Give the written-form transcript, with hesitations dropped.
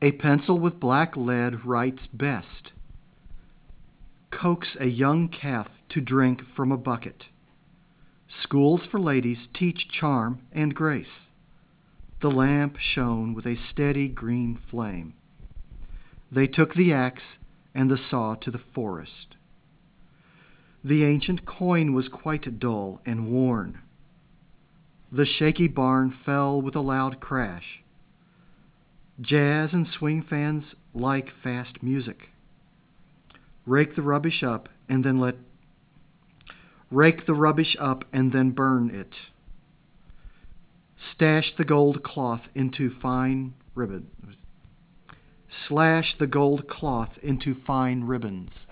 A pencil with black lead writes best. Coax a young calf to drink from a bucket. Schools for ladies teach charm and grace. The lamp shone with a steady green flame. They took the axe and the saw to the forest. The ancient coin was quite dull and worn. The shaky barn fell with a loud crash. Jazz and swing fans like fast music. Rake the rubbish up and then burn it. Stash the gold cloth into fine ribbon. Slash the gold cloth into fine ribbons.